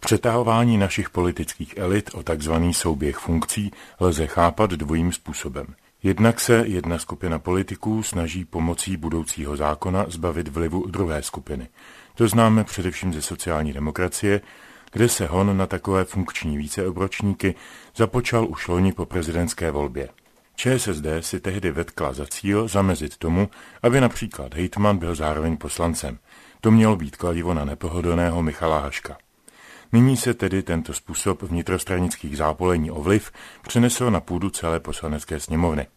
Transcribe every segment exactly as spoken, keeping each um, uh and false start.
Přetahování našich politických elit o takzvaný souběh funkcí lze chápat dvojím způsobem. Jednak se jedna skupina politiků snaží pomocí budoucího zákona zbavit vlivu druhé skupiny. To známe především ze sociální demokracie, kde se hon na takové funkční víceobročníky započal už loni po prezidentské volbě. ČSSD si tehdy vetkla za cíl zamezit tomu, aby například hejtman byl zároveň poslancem. To mělo být kladivo na nepohodlného Michala Haška. Nyní se tedy tento způsob vnitrostranických zápolení o vliv přenesl na půdu celé poslanecké sněmovny.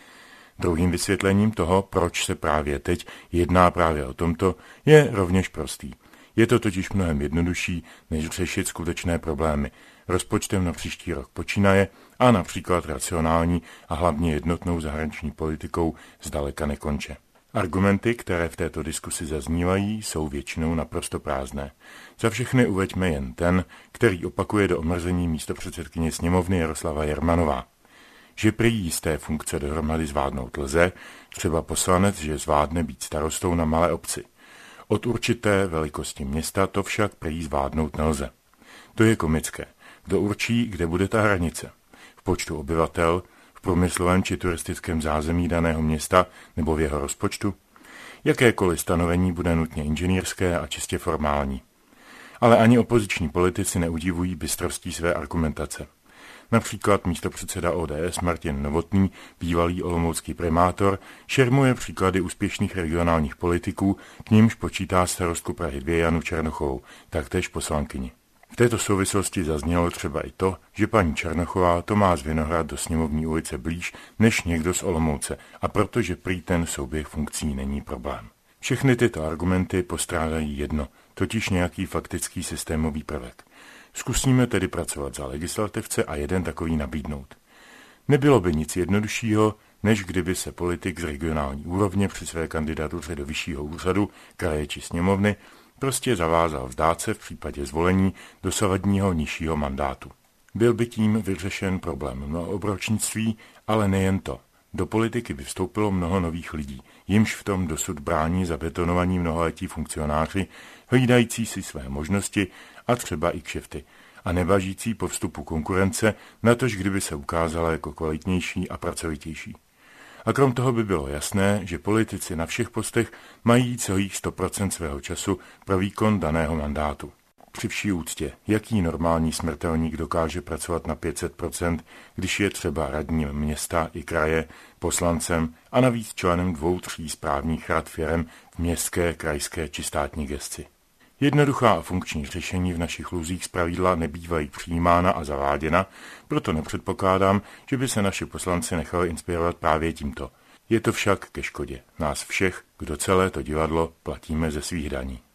Druhým vysvětlením toho, proč se právě teď jedná právě o tomto, je rovněž prostý. Je to totiž mnohem jednodušší, než řešit skutečné problémy. Rozpočtem na příští rok počínaje a například racionální a hlavně jednotnou zahraniční politikou zdaleka nekonče. Argumenty, které v této diskusi zaznívají, jsou většinou naprosto prázdné. Za všechny uveďme jen ten, který opakuje do omrzení místopředsedkyně sněmovny Jaroslava Jermanová. Že prý jisté funkce dohromady zvládnout lze, třeba poslanec, že zvládne být starostou na malé obci. Od určité velikosti města to však prý zvládnout nelze. To je komické. Kdo určí, kde bude ta hranice? V počtu obyvatel, v průmyslovém či turistickém zázemí daného města nebo v jeho rozpočtu? Jakékoliv stanovení bude nutně inženýrské a čistě formální. Ale ani opoziční politici neudivují bystrostí své argumentace. Například místopředseda O D S Martin Novotný, bývalý olomoucký primátor, šermuje příklady úspěšných regionálních politiků, k nímž počítá starostku Prahy dva Janu Černochovou, taktéž poslankyni. V této souvislosti zaznělo třeba i to, že paní Černochová to má z Vinohrad do Sněmovní ulice blíž než někdo z Olomouce a protože prý ten souběh funkcí není problém. Všechny tyto argumenty postrádají jedno, totiž nějaký faktický systémový prvek. Zkusíme tedy pracovat za legislativce a jeden takový nabídnout. Nebylo by nic jednoduššího, než kdyby se politik z regionální úrovně při své kandidatuře do vyššího úřadu, kraje či sněmovny prostě zavázal vzdát se v případě zvolení dosavadního nižšího mandátu. Byl by tím vyřešen problém mnohoobročnictví, ale nejen to. Do politiky by vstoupilo mnoho nových lidí, jimž v tom dosud brání zabetonovaní mnoholetí funkcionáři, hlídající si své možnosti a třeba i kšefty, a nevažící po vstupu konkurence, natož kdyby se ukázala jako kvalitnější a pracovitější. A krom toho by bylo jasné, že politici na všech postech mají celých sto procent svého času pro výkon daného mandátu. Při vší úctě, jaký normální smrtelník dokáže pracovat na pět set procent, když je třeba radním města i kraje, poslancem a navíc členem dvou, tří správních rad firem v městské, krajské či státní gesci. Jednoduchá a funkční řešení v našich luzích zpravidla nebývají přijímána a zaváděna, proto nepředpokládám, že by se naši poslanci nechali inspirovat právě tímto. Je to však ke škodě nás všech, kdo celé to divadlo platíme ze svých daní.